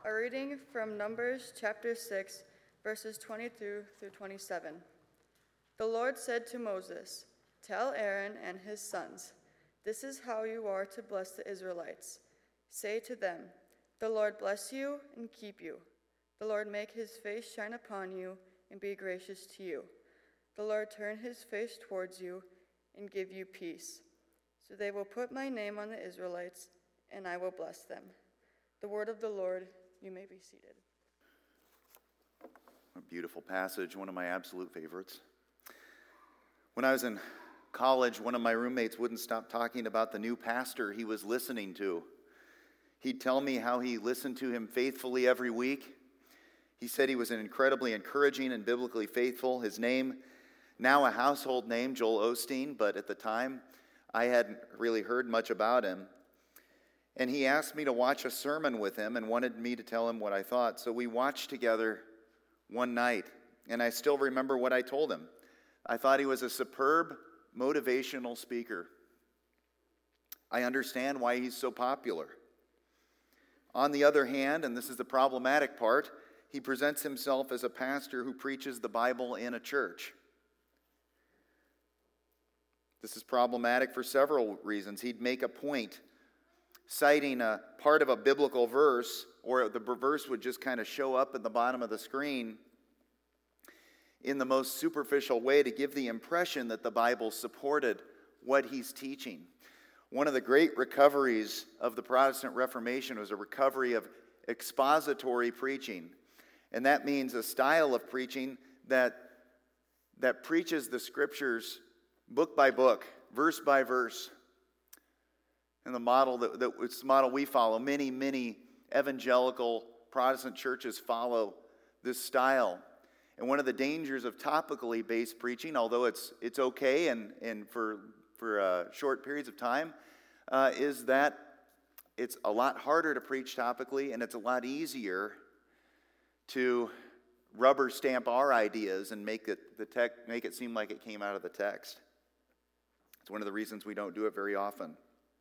A reading from Numbers chapter 6, verses 22 through 27. The Lord said to Moses, "Tell Aaron and his sons, this is how you are to bless the Israelites. Say to them, the Lord bless you and keep you. The Lord make his face shine upon you and be gracious to you. The Lord turn his face towards you and give you peace. So they will put my name on the Israelites, and I will bless them." The word of the Lord. You may be seated. A beautiful passage, one of my absolute favorites. When I was in college, one of my roommates wouldn't stop talking about the new pastor he was listening to. He'd tell me how he listened to him faithfully every week. He said he was an incredibly encouraging and biblically faithful. His name, now a household name, Joel Osteen, but at the time I hadn't really heard much about him. And he asked me to watch a sermon with him and wanted me to tell him what I thought. So we watched together one night, and I still remember what I told him. I thought he was a superb motivational speaker. I understand why he's so popular. On the other hand, and this is the problematic part, he presents himself as a pastor who preaches the Bible in a church. This is problematic for several reasons. He'd make a point citing a part of a biblical verse, or the verse would just kind of show up at the bottom of the screen in the most superficial way to give the impression that the Bible supported what he's teaching. One of the great recoveries of the Protestant Reformation was a recovery of expository preaching. And that means a style of preaching that preaches the scriptures book by book, verse by verse. And the model it's the model we follow. Many evangelical Protestant churches follow this style. And one of the dangers of topically based preaching, although it's okay and for short periods of time, is that it's a lot harder to preach topically, and it's a lot easier to rubber stamp our ideas and make it seem like it came out of the text. It's one of the reasons we don't do it very often.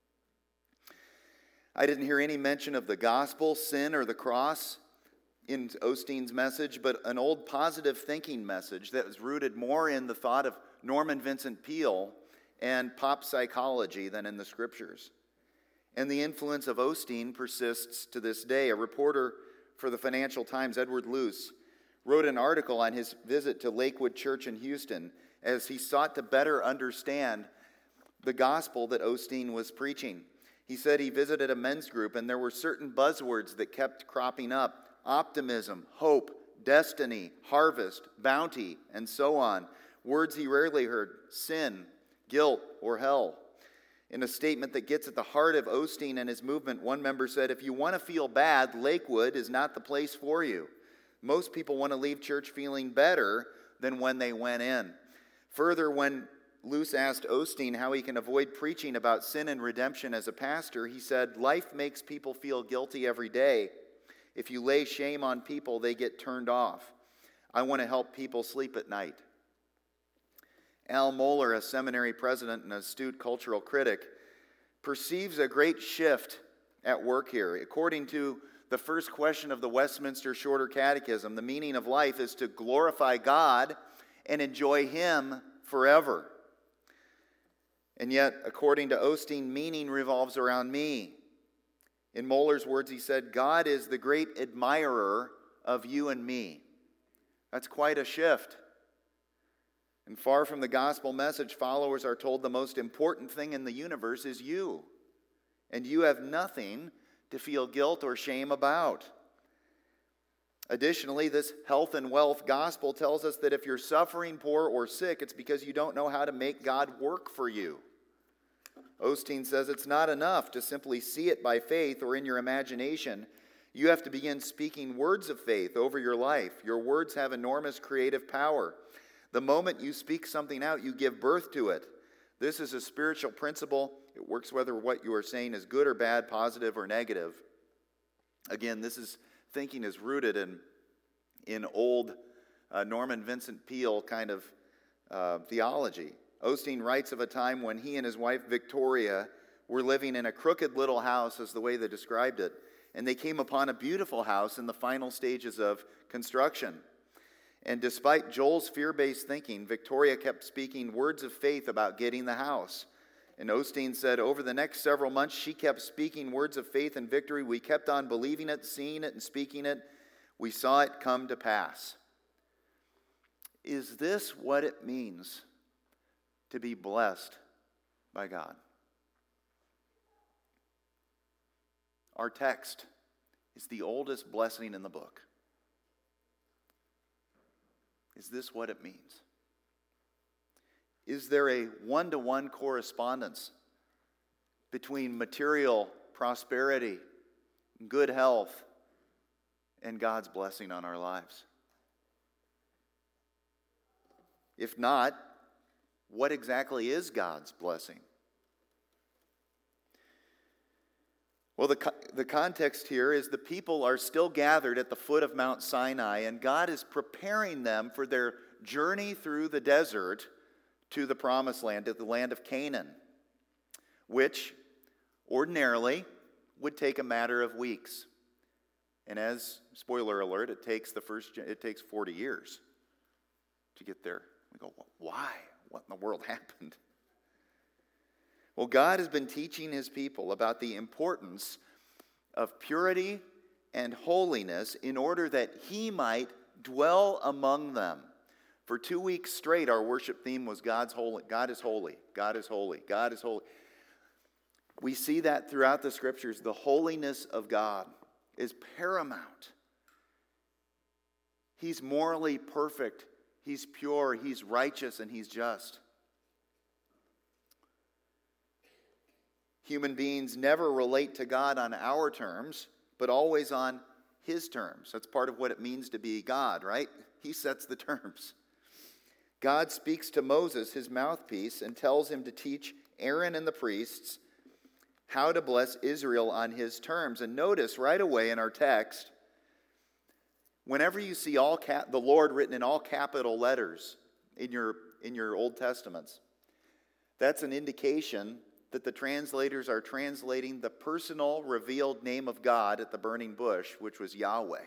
I didn't hear any mention of the gospel, sin, or the cross in Osteen's message, but an old positive thinking message that was rooted more in the thought of Norman Vincent Peale and pop psychology than in the scriptures. And the influence of Osteen persists to this day. A reporter for the Financial Times, Edward Luce, wrote an article on his visit to Lakewood Church in Houston as he sought to better understand the gospel that Osteen was preaching. He said he visited a men's group, and there were certain buzzwords that kept cropping up: optimism, hope, destiny, harvest, bounty, and so on. Words he rarely heard: sin, guilt, or hell. In a statement that gets at the heart of Osteen and his movement, one member said, "If you want to feel bad, Lakewood is not the place for you. Most people want to leave church feeling better than when they went in." Further, when Luce asked Osteen how he can avoid preaching about sin and redemption as a pastor, he said, "Life makes people feel guilty every day. If you lay shame on people, they get turned off. I want to help people sleep at night." Al Mohler, a seminary president and astute cultural critic, perceives a great shift at work here. According to the first question of the Westminster Shorter Catechism, the meaning of life is to glorify God and enjoy Him forever. And yet, according to Osteen, meaning revolves around me. In Mohler's words, he said, "God is the great admirer of you and me." That's quite a shift. And far from the gospel message, followers are told the most important thing in the universe is you. And you have nothing to feel guilt or shame about. Additionally, this health and wealth gospel tells us that if you're suffering, poor, or sick, it's because you don't know how to make God work for you. Osteen says it's not enough to simply see it by faith or in your imagination. You have to begin speaking words of faith over your life. Your words have enormous creative power. The moment you speak something out, you give birth to it. This is a spiritual principle. It works whether what you are saying is good or bad, positive or negative. Again, thinking is rooted in old Norman Vincent Peale kind of theology. Osteen writes of a time when he and his wife Victoria were living in a crooked little house, as the way they described it, and they came upon a beautiful house in the final stages of construction. And despite Joel's fear-based thinking, Victoria kept speaking words of faith about getting the house. And Osteen said, over the next several months, she kept speaking words of faith and victory. We kept on believing it, seeing it, and speaking it. We saw it come to pass. Is this what it means to be blessed by God? Our text is the oldest blessing in the book. Is this what it means? Is there a one-to-one correspondence between material prosperity, good health, and God's blessing on our lives? If not, what exactly is God's blessing? Well, the context here is the people are still gathered at the foot of Mount Sinai, and God is preparing them for their journey through the desert to the promised land, to the land of Canaan, which ordinarily would take a matter of weeks. And as, spoiler alert, it takes 40 years to get there. We go, why? What in the world happened? Well, God has been teaching his people about the importance of purity and holiness in order that he might dwell among them. For 2 weeks straight, our worship theme was God's holy. God is holy. God is holy. God is holy. We see that throughout the scriptures. The holiness of God is paramount. He's morally perfect. He's pure. He's righteous, and he's just. Human beings never relate to God on our terms, but always on his terms. That's part of what it means to be God, right? He sets the terms. God speaks to Moses, his mouthpiece, and tells him to teach Aaron and the priests how to bless Israel on his terms. And notice right away in our text, whenever you see the Lord written in all capital letters in your Old Testaments, that's an indication that the translators are translating the personal revealed name of God at the burning bush, which was Yahweh.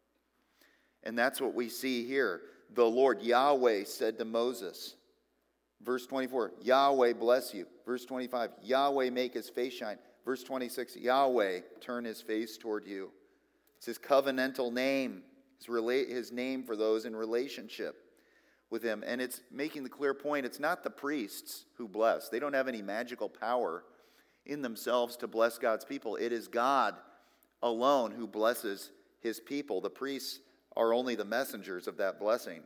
And that's what we see here. The Lord, Yahweh, said to Moses. Verse 24, Yahweh bless you. Verse 25, Yahweh make his face shine. Verse 26, Yahweh turn his face toward you. It's his covenantal name, his name for those in relationship with him. And it's making the clear point, it's not the priests who bless. They don't have any magical power in themselves to bless God's people. It is God alone who blesses his people. The priests are only the messengers of that blessing.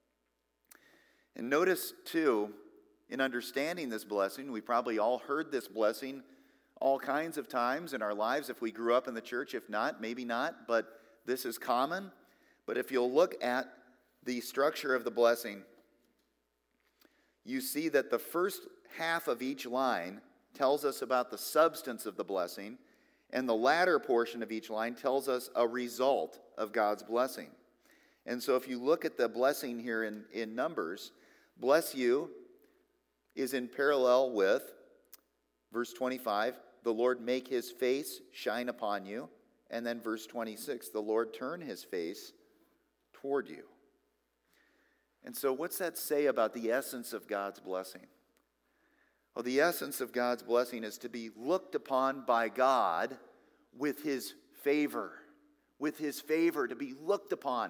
And notice, too, in understanding this blessing, we probably all heard this blessing all kinds of times in our lives if we grew up in the church. If not, maybe not, but this is common. But if you'll look at the structure of the blessing, you see that the first half of each line tells us about the substance of the blessing, and the latter portion of each line tells us a result of God's blessing. And so if you look at the blessing here in Numbers, bless you is in parallel with verse 25, the Lord make his face shine upon you, and then verse 26, the Lord turn his face toward you. And so what's that say about the essence of God's blessing? Well, the essence of God's blessing is to be looked upon by God with his favor. With his favor, to be looked upon.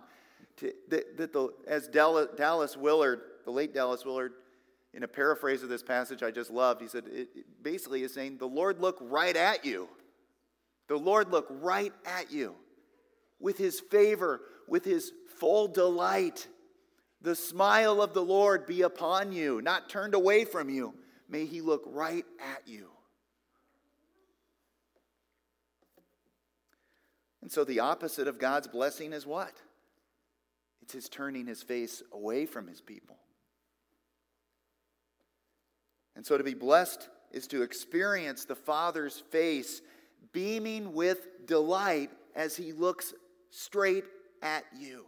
As Dallas Willard, the late Dallas Willard, in a paraphrase of this passage I just loved, he said, it basically is saying, the Lord look right at you. The Lord look right at you. With his favor, with his full delight. The smile of the Lord be upon you, not turned away from you. May he look right at you. And so the opposite of God's blessing is what? It's his turning his face away from his people. And so to be blessed is to experience the Father's face beaming with delight as he looks straight at you.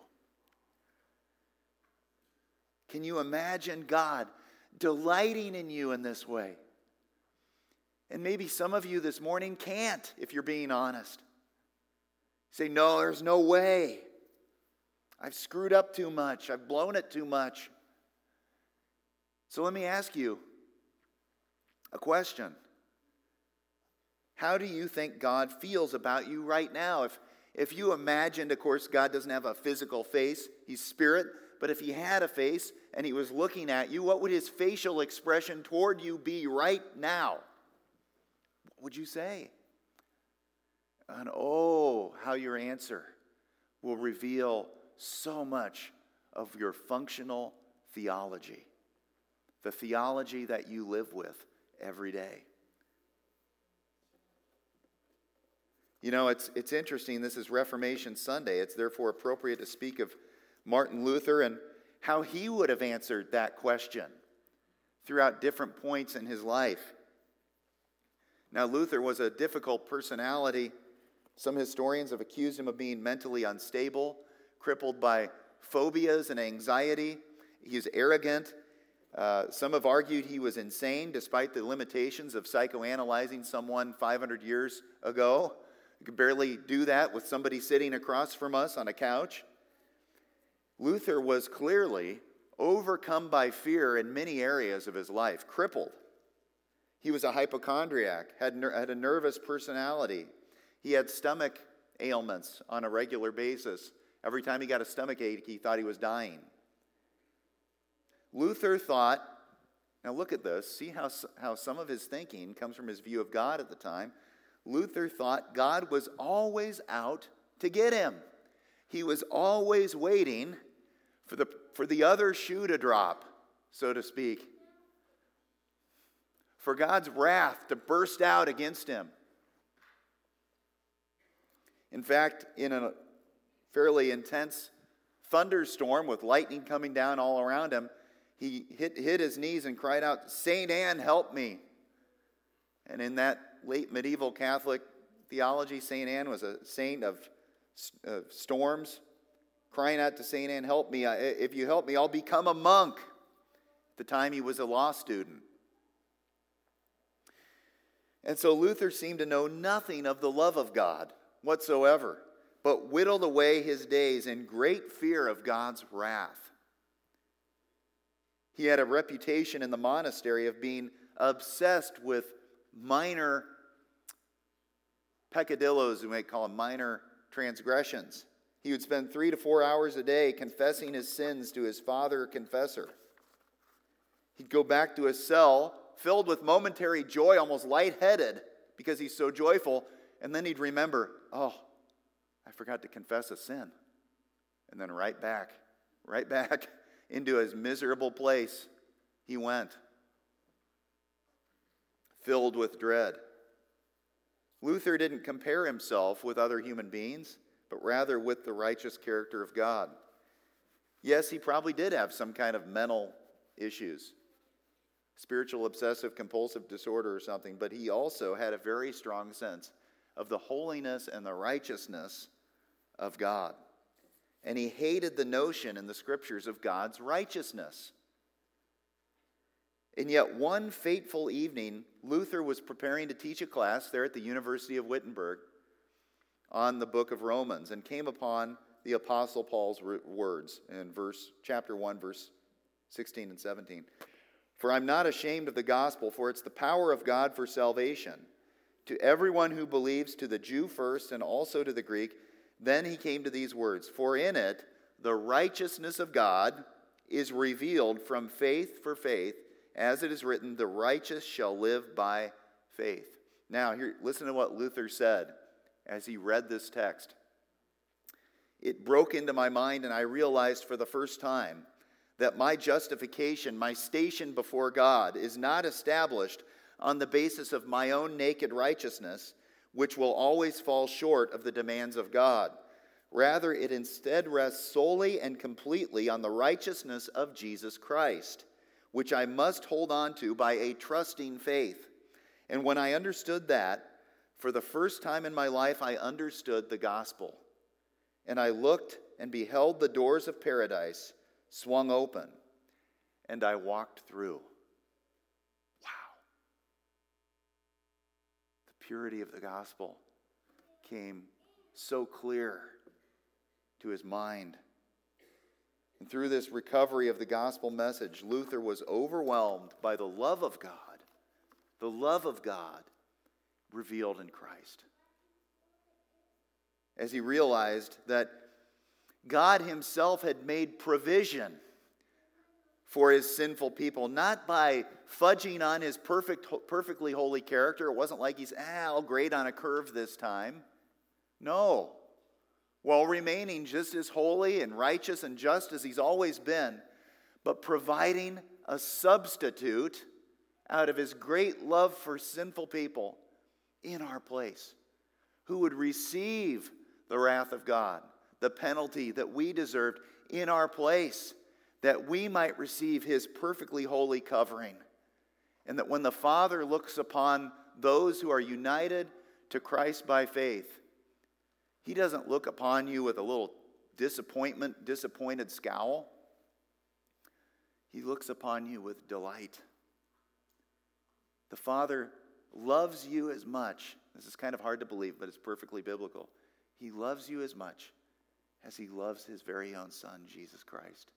Can you imagine God delighting in you in this way? And maybe some of you this morning can't, if you're being honest. Say, no, there's no way. I've screwed up too much. I've blown it too much. So let me ask you a question. How do you think God feels about you right now? If you imagined, of course, God doesn't have a physical face. He's spirit. But if he had a face and he was looking at you, what would his facial expression toward you be right now? What would you say? And oh, how your answer will reveal so much of your functional theology. The theology that you live with every day. You know, it's interesting. This is Reformation Sunday. It's therefore appropriate to speak of Martin Luther and how he would have answered that question throughout different points in his life. Now, Luther was a difficult personality. Some historians have accused him of being mentally unstable, crippled by phobias and anxiety. He's arrogant. Some have argued he was insane, despite the limitations of psychoanalyzing someone 500 years ago. You could barely do that with somebody sitting across from us on a couch. Luther was clearly overcome by fear in many areas of his life, crippled. He was a hypochondriac, had a nervous personality. He had stomach ailments on a regular basis. Every time he got a stomach ache, he thought he was dying. Luther thought, now look at this, see how some of his thinking comes from his view of God at the time. Luther thought God was always out to get him. He was always waiting for the other shoe to drop, so to speak. For God's wrath to burst out against him. In fact, in a fairly intense thunderstorm with lightning coming down all around him, he hit his knees and cried out, "Saint Anne, help me." And in that late medieval Catholic theology, Saint Anne was a saint of storms, crying out to Saint Anne, "Help me. If you help me, I'll become a monk." At the time, he was a law student. And so Luther seemed to know nothing of the love of God whatsoever, but whittled away his days in great fear of God's wrath. He had a reputation in the monastery of being obsessed with minor peccadillos, we might call them minor transgressions. He would spend 3 to 4 hours a day confessing his sins to his father confessor. He'd go back to his cell filled with momentary joy, almost lightheaded because he's so joyful, and then he'd remember, oh, I forgot to confess a sin. And then right back into his miserable place he went, filled with dread. Luther didn't compare himself with other human beings, but rather with the righteous character of God. Yes, he probably did have some kind of mental issues, spiritual obsessive compulsive disorder or something, but he also had a very strong sense of the holiness and the righteousness of God. And he hated the notion in the scriptures of God's righteousness. And yet one fateful evening, Luther was preparing to teach a class there at the University of Wittenberg on the book of Romans and came upon the Apostle Paul's words in chapter 1, verse 16 and 17. "For I'm not ashamed of the gospel, for it's the power of God for salvation to everyone who believes, to the Jew first and also to the Greek." Then he came to these words, "For in it the righteousness of God is revealed from faith for faith, as it is written, the righteous shall live by faith." Now, here, listen to what Luther said as he read this text. "It broke into my mind, and I realized for the first time that my justification, my station before God, is not established on the basis of my own naked righteousness, which will always fall short of the demands of God. Rather, it instead rests solely and completely on the righteousness of Jesus Christ, which I must hold on to by a trusting faith. And when I understood that, for the first time in my life, I understood the gospel. And I looked and beheld the doors of paradise swung open, and I walked through." Wow. The purity of the gospel came so clear to his mind. And through this recovery of the gospel message, Luther was overwhelmed by the love of God revealed in Christ. As he realized that God himself had made provision for his sinful people, not by fudging on his perfectly holy character. It wasn't like he's, I'll grade on a curve this time. No. While remaining just as holy and righteous and just as he's always been, but providing a substitute out of his great love for sinful people in our place, who would receive the wrath of God, the penalty that we deserved in our place, that we might receive his perfectly holy covering. And that when the Father looks upon those who are united to Christ by faith, he doesn't look upon you with a little disappointed scowl. He looks upon you with delight. The Father loves you as much. This is kind of hard to believe, but it's perfectly biblical. He loves you as much as he loves his very own Son, Jesus Christ.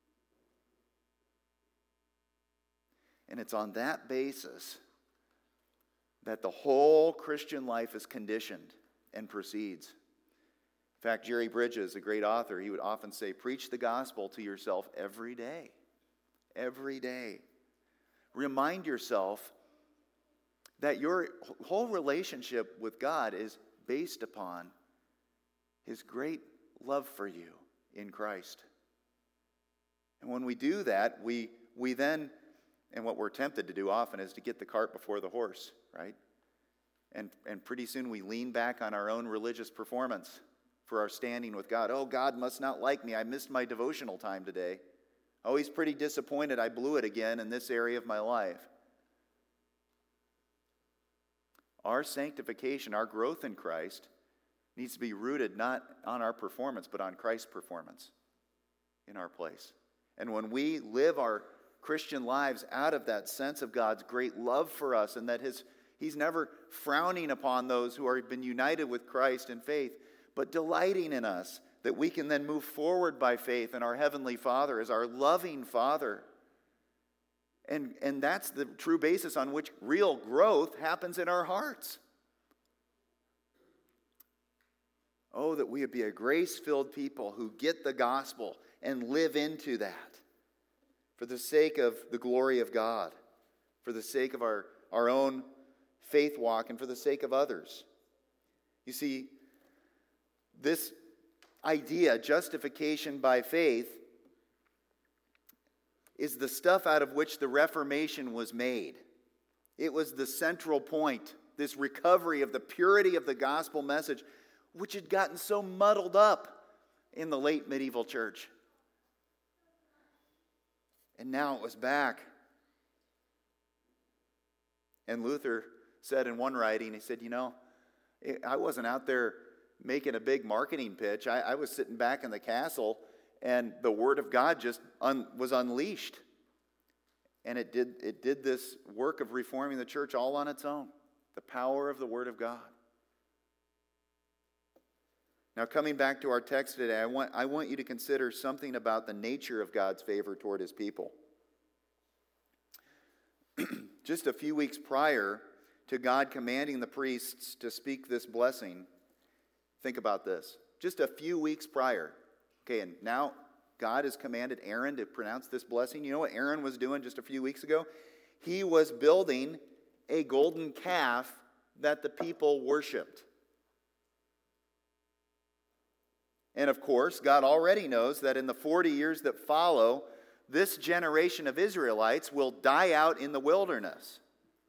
And it's on that basis that the whole Christian life is conditioned and proceeds. In fact, Jerry Bridges, a great author, he would often say, preach the gospel to yourself every day. Every day. Remind yourself that your whole relationship with God is based upon his great love for you in Christ. And when we do that, we then, and what we're tempted to do often is to get the cart before the horse, right? And pretty soon we lean back on our own religious performance for our standing with God. Oh, God must not like me. I missed my devotional time today. Oh, he's pretty disappointed I blew it again in this area of my life. Our sanctification, our growth in Christ, needs to be rooted not on our performance, but on Christ's performance in our place. And when we live our Christian lives out of that sense of God's great love for us, and that he's never frowning upon those who have been united with Christ in faith, but delighting in us, that we can then move forward by faith in our Heavenly Father as our loving Father. And that's the true basis on which real growth happens in our hearts. Oh, that we would be a grace-filled people who get the gospel and live into that for the sake of the glory of God, for the sake of our own faith walk, and for the sake of others. You see, this idea, justification by faith, is the stuff out of which the Reformation was made. It was the central point, this recovery of the purity of the gospel message, which had gotten so muddled up in the late medieval church. And now it was back. And Luther said in one writing, he said, I wasn't out there making a big marketing pitch. I was sitting back in the castle, and the Word of God just was unleashed. And it did this work of reforming the church all on its own. The power of the Word of God. Now, coming back to our text today, I want you to consider something about the nature of God's favor toward his people. Just a few weeks prior to God commanding the priests to speak this blessing, think about this. Just a few weeks prior. Okay, and now God has commanded Aaron to pronounce this blessing. You know what Aaron was doing just a few weeks ago? He was building a golden calf that the people worshipped. And of course, God already knows that in the 40 years that follow, this generation of Israelites will die out in the wilderness.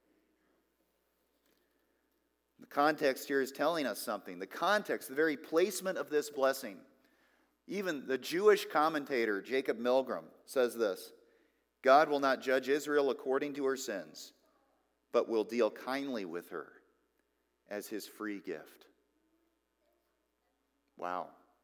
The context here is telling us something. The context, the very placement of this blessing. Even the Jewish commentator, Jacob Milgrom, says this: God will not judge Israel according to her sins, but will deal kindly with her as his free gift. Wow.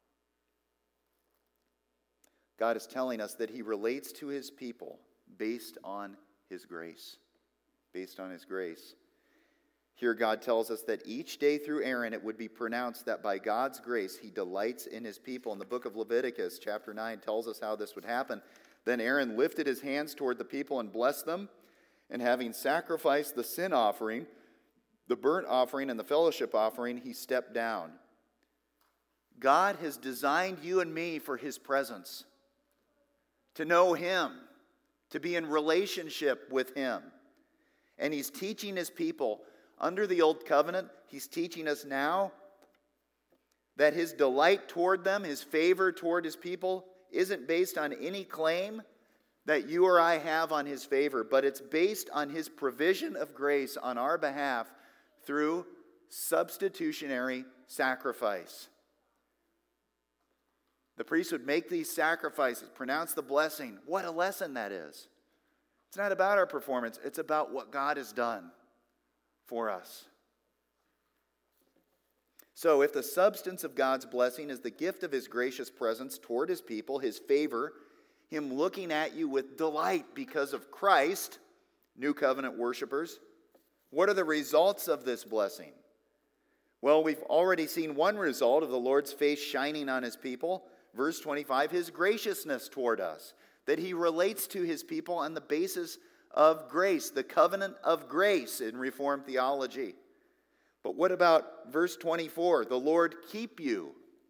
God is telling us that he relates to his people based on his grace. Based on his grace. Here God tells us that each day through Aaron it would be pronounced that by God's grace he delights in his people. And the book of Leviticus, chapter 9, tells us how this would happen. Then Aaron lifted his hands toward the people and blessed them, and having sacrificed the sin offering, the burnt offering, and the fellowship offering, he stepped down. God has designed you and me for his presence, to know him, to be in relationship with him. And he's teaching his people under the old covenant. He's teaching us now that his delight toward them, his favor toward his people, isn't based on any claim that you or I have on his favor, but it's based on his provision of grace on our behalf through substitutionary sacrifice. The priest would make these sacrifices, pronounce the blessing. What a lesson that is. It's not about our performance. It's about what God has done for us. So if the substance of God's blessing is the gift of his gracious presence toward his people, his favor, him looking at you with delight because of Christ, new covenant worshipers, what are the results of this blessing? Well, we've already seen one result of the Lord's face shining on his people. Verse 25, his graciousness toward us, that he relates to his people on the basis of grace, the covenant of grace in Reformed theology. But what about verse 24? The Lord keep you.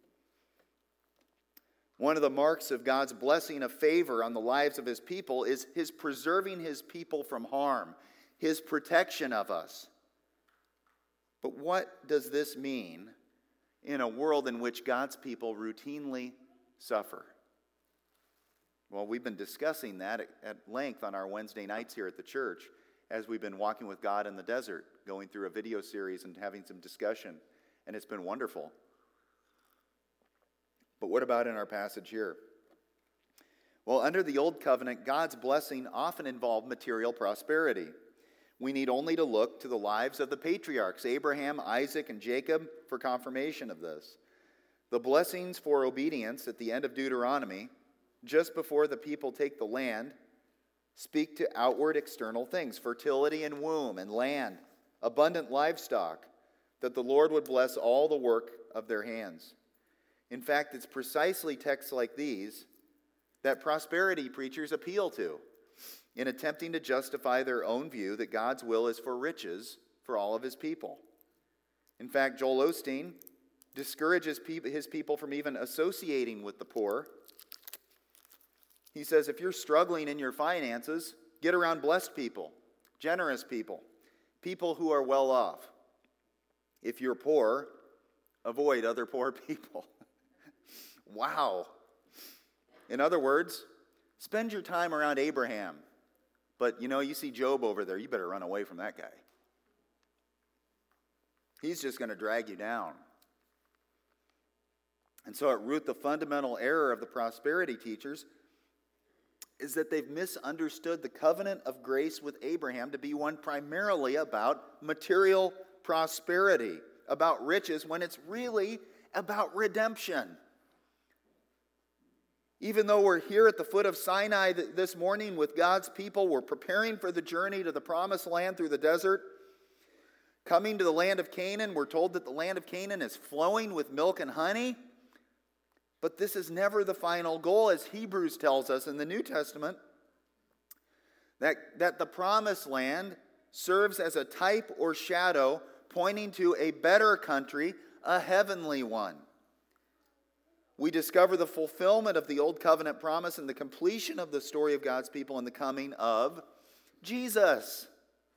One of the marks of God's blessing of favor on the lives of his people is his preserving his people from harm, his protection of us. But what does this mean in a world in which God's people routinely suffer? Well, we've been discussing that at length on our Wednesday nights here at the church as we've been walking with God in the desert, going through a video series and having some discussion, and it's been wonderful. But what about in our passage here? Well, under the Old Covenant, God's blessing often involved material prosperity. We need only to look to the lives of the patriarchs, Abraham, Isaac, and Jacob, for confirmation of this. The blessings for obedience at the end of Deuteronomy, just before the people take the land, speak to outward external things, fertility and womb and land, abundant livestock, that the Lord would bless all the work of their hands. In fact, it's precisely texts like these that prosperity preachers appeal to in attempting to justify their own view that God's will is for riches for all of his people. In fact, Joel Osteen discourages his people from even associating with the poor. He says, if you're struggling in your finances, get around blessed people, generous people, people who are well off. If you're poor, avoid other poor people. Wow. In other words, spend your time around Abraham. But, you see Job over there, you better run away from that guy. He's just going to drag you down. And so at root, the fundamental error of the prosperity teachers is that they've misunderstood the covenant of grace with Abraham to be one primarily about material prosperity, about riches, when it's really about redemption. Even though we're here at the foot of Sinai this morning with God's people, we're preparing for the journey to the promised land through the desert. Coming to the land of Canaan, we're told that the land of Canaan is flowing with milk and honey. But this is never the final goal, as Hebrews tells us in the New Testament, that the promised land serves as a type or shadow pointing to a better country, a heavenly one. We discover the fulfillment of the Old Covenant promise and the completion of the story of God's people in the coming of Jesus.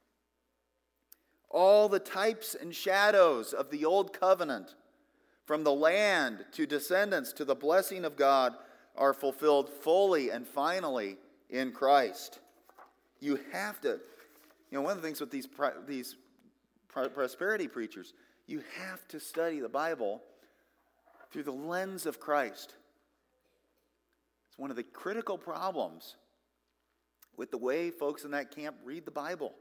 All the types and shadows of the Old Covenant, from the land to descendants to the blessing of God, are fulfilled fully and finally in Christ. You have to, one of the things with these prosperity preachers, you have to study the Bible through the lens of Christ. It's one of the critical problems with the way folks in that camp read the Bible.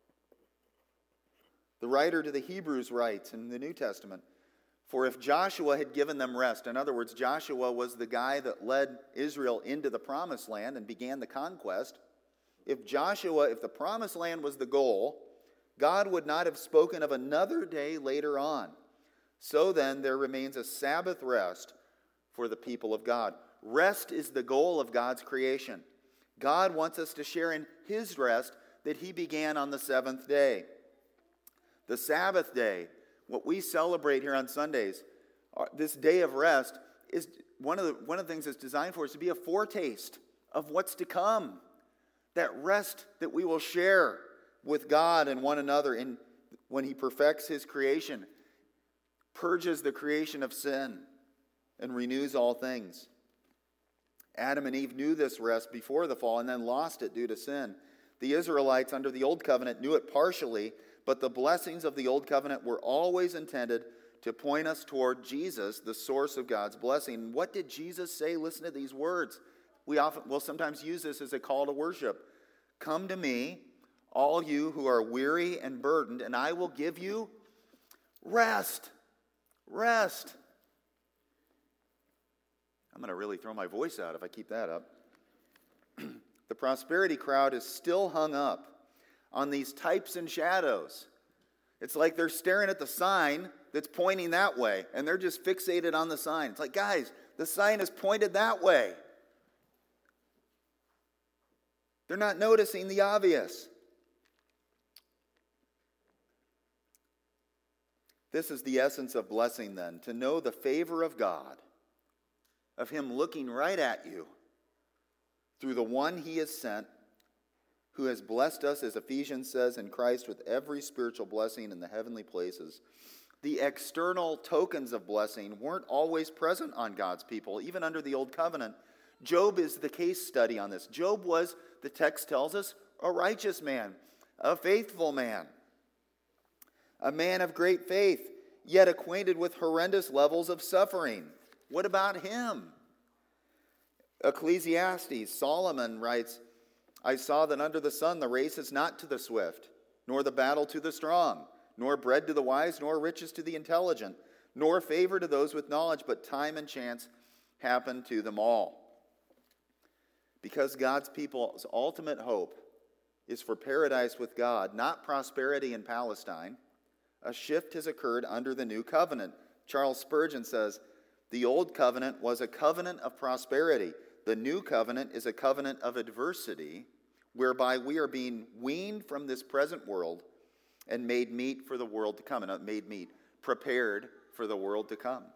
The writer to the Hebrews writes in the New Testament, for if Joshua had given them rest, in other words, Joshua was the guy that led Israel into the promised land and began the conquest. If the promised land was the goal, God would not have spoken of another day later on. So then, there remains a Sabbath rest for the people of God. Rest is the goal of God's creation. God wants us to share in His rest that He began on the seventh day. The Sabbath day, what we celebrate here on Sundays, this day of rest, is one of the things it's designed for is to be a foretaste of what's to come. That rest that we will share with God and one another when He perfects His creation, purges the creation of sin, and renews all things. Adam and Eve knew this rest before the fall and then lost it due to sin. The Israelites under the Old Covenant knew it partially, but the blessings of the Old Covenant were always intended to point us toward Jesus, the source of God's blessing. What did Jesus say? Listen to these words. We'll sometimes use this as a call to worship. Come to me, all you who are weary and burdened, and I will give you rest. Rest. I'm going to really throw my voice out if I keep that up. The prosperity crowd is still hung up on these types and shadows. It's like they're staring at the sign that's pointing that way, and they're just fixated on the sign. It's like, guys, the sign is pointed that way. They're not noticing the obvious. This is the essence of blessing, then, to know the favor of God, of Him looking right at you through the one He has sent, who has blessed us, as Ephesians says, in Christ with every spiritual blessing in the heavenly places. The external tokens of blessing weren't always present on God's people, even under the Old Covenant. Job is the case study on this. Job was, the text tells us, a righteous man, a faithful man, a man of great faith, yet acquainted with horrendous levels of suffering. What about him? Ecclesiastes, Solomon writes, I saw that under the sun the race is not to the swift, nor the battle to the strong, nor bread to the wise, nor riches to the intelligent, nor favor to those with knowledge, but time and chance happen to them all. Because God's people's ultimate hope is for paradise with God, not prosperity in Palestine, a shift has occurred under the new covenant. Charles Spurgeon says, the old covenant was a covenant of prosperity. The new covenant is a covenant of adversity, whereby we are being weaned from this present world and made meet for the world to come. And not made meet, prepared for the world to come.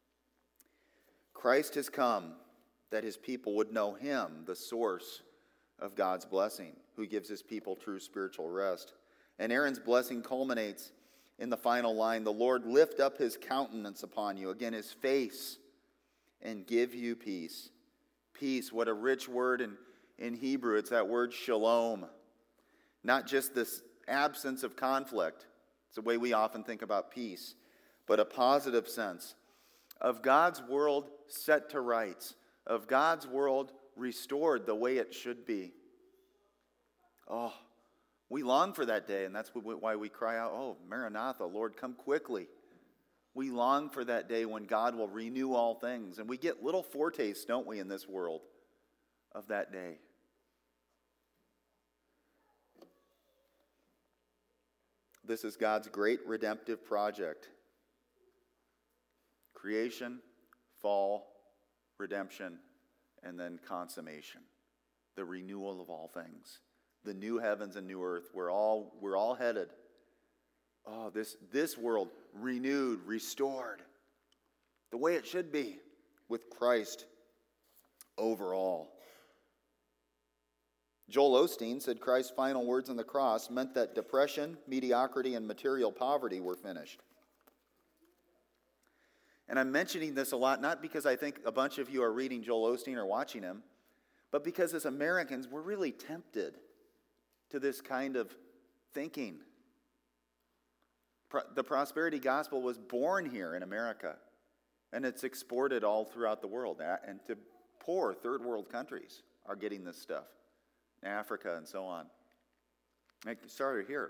Christ has come that His people would know Him, the source of God's blessing, who gives His people true spiritual rest. And Aaron's blessing culminates in the final line, the Lord lift up His countenance upon you, again His face, and give you peace. Peace, what a rich word in Hebrew. It's that word shalom. Not just this absence of conflict. It's the way we often think about peace. But a positive sense of God's world set to rights, of God's world restored the way it should be. Oh, we long for that day, and that's why we cry out, oh, Maranatha, Lord, come quickly. We long for that day when God will renew all things. And we get little foretastes, don't we, in this world of that day. This is God's great redemptive project. Creation, fall, redemption, and then consummation. The renewal of all things. The new heavens and new earth. We're all headed. Oh, this world renewed, restored, the way it should be, with Christ over all. Joel Osteen said Christ's final words on the cross meant that depression, mediocrity, and material poverty were finished. And I'm mentioning this a lot, not because I think a bunch of you are reading Joel Osteen or watching him, but because as Americans, we're really tempted to this kind of thinking. The prosperity gospel was born here in America, and it's exported all throughout the world. And to poor third world countries are getting this stuff. Africa and so on. It started here.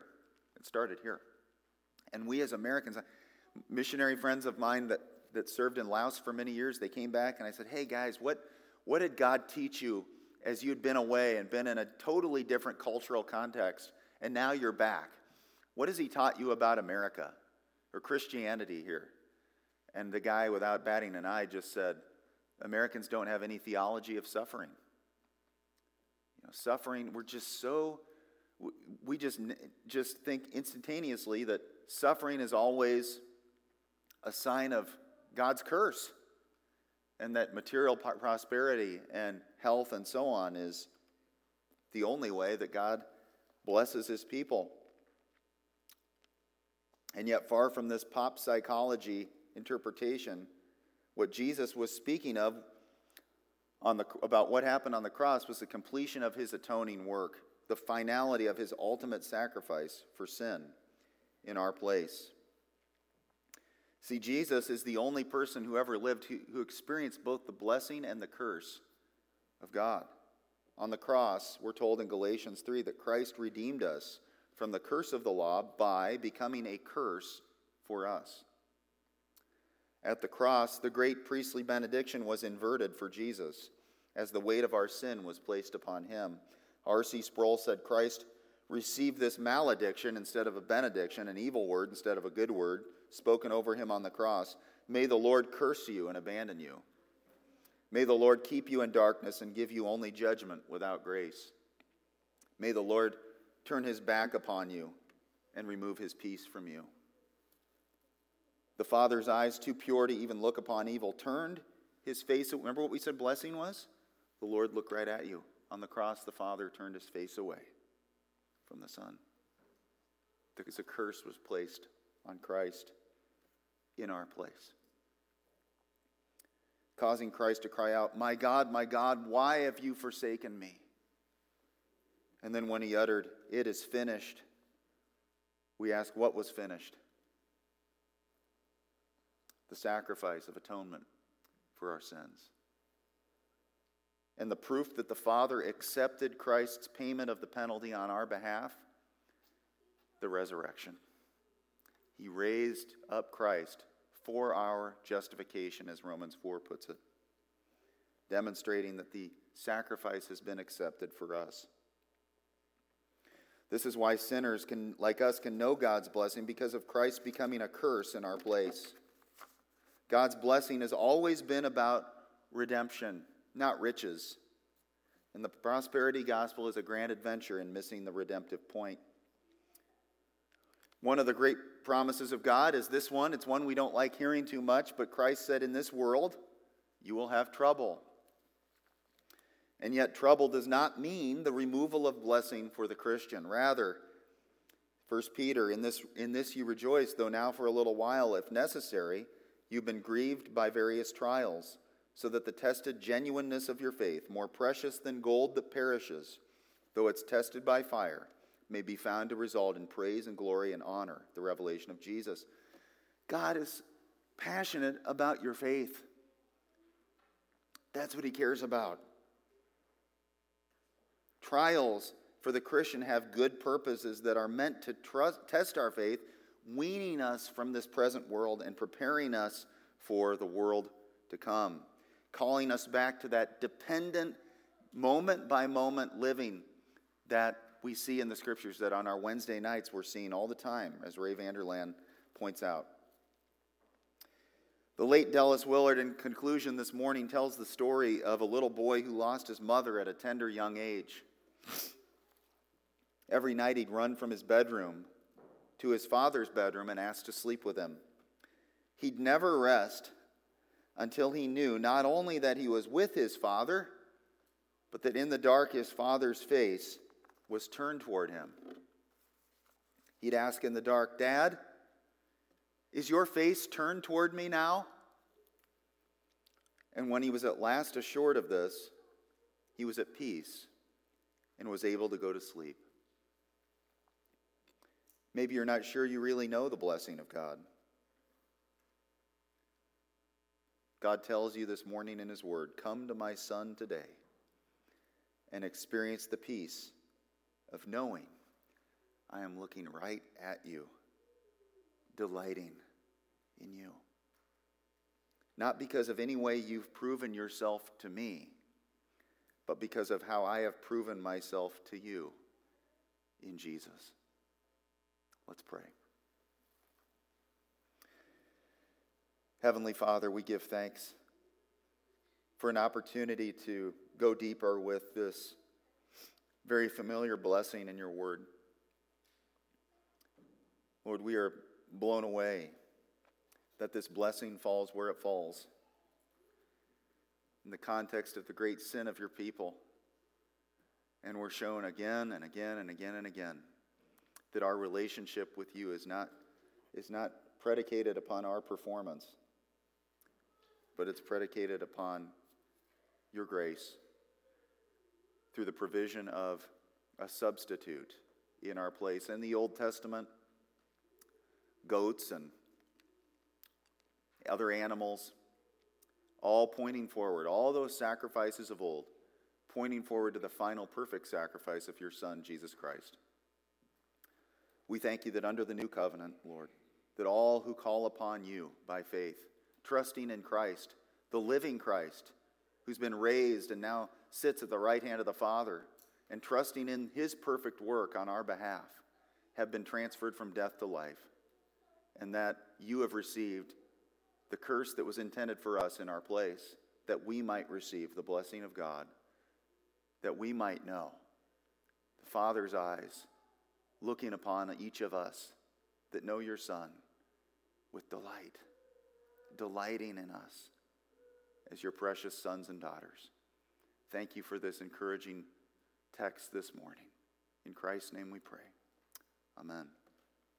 And we as Americans, missionary friends of mine that served in Laos for many years, they came back and I said, hey guys, what did God teach you as you'd been away and been in a totally different cultural context, and now you're back? What has he taught you about America or Christianity here? And the guy, without batting an eye, just said, Americans don't have any theology of suffering. Suffering, we're just so, we just think instantaneously that suffering is always a sign of God's curse, and that material prosperity and health and so on is the only way that God blesses his people. And yet, far from this pop psychology interpretation, what Jesus was speaking of about what happened on the cross was the completion of his atoning work, the finality of his ultimate sacrifice for sin in our place. See, Jesus is the only person who ever lived who experienced both the blessing and the curse of God. On the cross, we're told in Galatians 3 that Christ redeemed us from the curse of the law by becoming a curse for us. At the cross, the great priestly benediction was inverted for Jesus, as the weight of our sin was placed upon him. R.C. Sproul said, Christ received this malediction instead of a benediction, an evil word instead of a good word, spoken over him on the cross. May the Lord curse you and abandon you. May the Lord keep you in darkness and give you only judgment without grace. May the Lord turn his back upon you and remove his peace from you. The Father's eyes, too pure to even look upon evil, turned his face. Remember what we said blessing was? The Lord looked right at you. On the cross, the Father turned his face away from the Son. Because a curse was placed on Christ in our place, causing Christ to cry out, my God, why have you forsaken me? And then when he uttered, it is finished, we ask, what was finished? The sacrifice of atonement for our sins. And the proof that the Father accepted Christ's payment of the penalty on our behalf, the resurrection. He raised up Christ for our justification, as Romans 4 puts it, demonstrating that the sacrifice has been accepted for us. This is why sinners like us can know God's blessing, because of Christ becoming a curse in our place. God's blessing has always been about redemption, not riches. And the prosperity gospel is a grand adventure in missing the redemptive point. One of the great promises of God is this one. It's one we don't like hearing too much, but Christ said, in this world, you will have trouble. And yet trouble does not mean the removal of blessing for the Christian. Rather, 1 Peter, in this you rejoice, though now for a little while, if necessary, you've been grieved by various trials, so that the tested genuineness of your faith, more precious than gold that perishes, though it's tested by fire, may be found to result in praise and glory and honor, the revelation of Jesus. God is passionate about your faith. That's what he cares about. Trials for the Christian have good purposes that are meant to test our faith, weaning us from this present world and preparing us for the world to come, calling us back to that dependent, moment-by-moment living that we see in the Scriptures, that on our Wednesday nights we're seeing all the time, as Ray Vanderland points out. The late Dallas Willard, in conclusion this morning, tells the story of a little boy who lost his mother at a tender young age. Every night he'd run from his bedroom to his father's bedroom and ask to sleep with him. He'd never rest until he knew not only that he was with his father, but that in the dark his father's face was turned toward him. He'd ask in the dark, Dad, is your face turned toward me now? And when he was at last assured of this, he was at peace and was able to go to sleep. Maybe you're not sure you really know the blessing of God. God tells you this morning in his word, come to my son today and experience the peace of knowing I am looking right at you, delighting in you. Not because of any way you've proven yourself to me, but because of how I have proven myself to you in Jesus. Let's pray. Heavenly Father, we give thanks for an opportunity to go deeper with this very familiar blessing in your word. Lord, we are blown away that this blessing falls where it falls, in the context of the great sin of your people. And we're shown again and again and again and again that our relationship with you is not predicated upon our performance, but it's predicated upon your grace through the provision of a substitute in our place. In the Old Testament, goats and other animals, all pointing forward, all those sacrifices of old, pointing forward to the final perfect sacrifice of your Son, Jesus Christ. We thank you that under the new covenant, Lord, that all who call upon you by faith, trusting in Christ, the living Christ, who's been raised and now sits at the right hand of the Father, and trusting in his perfect work on our behalf, have been transferred from death to life, and that you have received the curse that was intended for us in our place, that we might receive the blessing of God, that we might know the Father's eyes looking upon each of us that know your Son with delight, delighting in us as your precious sons and daughters. Thank you for this encouraging text this morning. In Christ's name we pray. Amen.